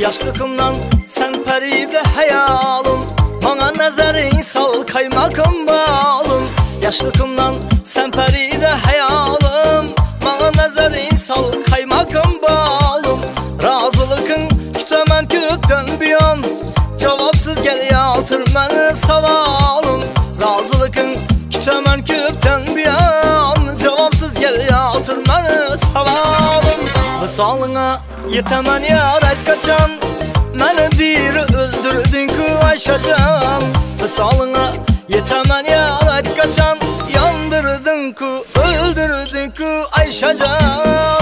Yaşlıkımdan sen peride hayalım, bana nazarin sal kaymakım balım. Yaşlıkımdan sen peride hayalım, bana nazarin sal kaymakım balım. Razılıkın kütemen kökten bir an, cevapsız gel yatır beni savalım. Razılıkın kütemen kökten bir an, cevapsız gel yatır beni savalım. Visalına yetemen yarat kaçan, beni bir öldürdün ki aşacağım. Visalına yetemen yarat kaçan, yandırdın ki öldürdün ki aşacağım.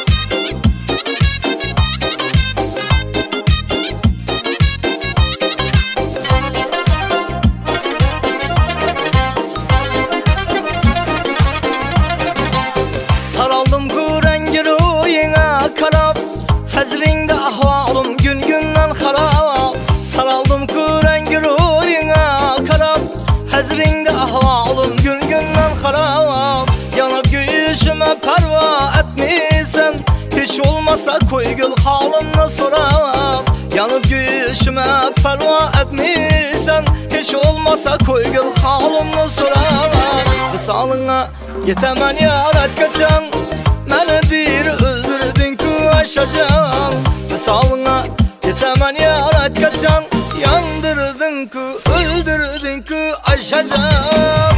Saraldım ku rengi rüyine karab, hezrinde ahvalım gün günden harap. Saraldım ku rengi rüyine karab, hezrinde ahvalım gün günden harap. Yanıp göğüşüme perva etmişsen, hiç olmasa koy gül halımla sorap. Yanıp göğüşüme perva etmişsen, hiç olmasa koy gül halımla sorap. Visalına yetemen yarat kaçan, beni bir öldürdün ki aşacağım. Visalına yetemen yarat kaçan, yandırdın ki öldürdün ki aşacağım.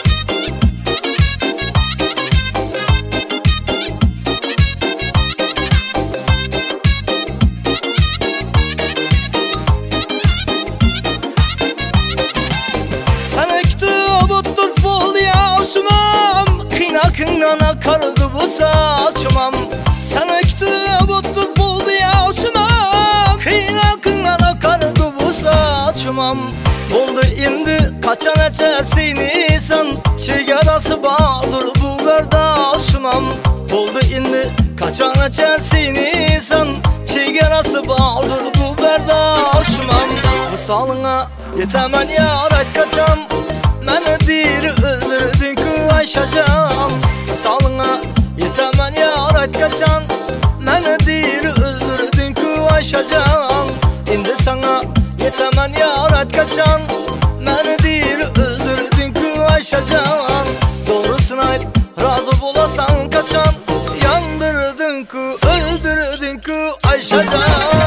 Sana kitap tuz bol yaşamam, kıynakından akardı bu saçmam. Sana kitap tuz bol yaşamam, kıynakından akardı bu saçmam. Oldu indi kaçan ecesini sen, çigarası bağdır bu kardeşimam. Oldu indi kaçan ecesini sen, çigarası bağdır bu kardeşimam. Visalına yetemen yarat kaçan, beni bir öldürdün ki aşacağım. Visalına yetemen yarat kaçan, beni bir öldürdün ki aşacağım. İndi sana yetemen yarat kaçan, beni bir öldürdün ki aşacağım. Doğrusunu ayt razı bulasan kaçan, yandırdın ki öldürdün ki aşacağım.